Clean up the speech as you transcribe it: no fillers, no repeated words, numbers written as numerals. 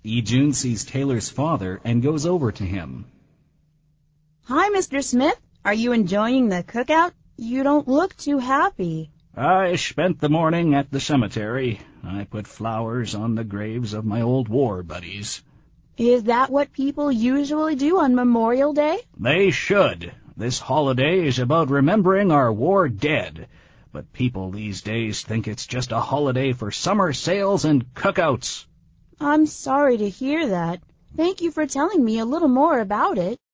Yi-jun sees Taylor's father and goes over to him. Hi, Mr. Smith. Are you enjoying the cookout? You don't look too happy. I spent the morning at the cemetery. I put flowers on the graves of my old war buddies. Is that what people usually do on Memorial Day? They should. This holiday is about remembering our war dead. But people these days think it's just a holiday for summer sales and cookouts. I'm sorry to hear that. Thank you for telling me a little more about it.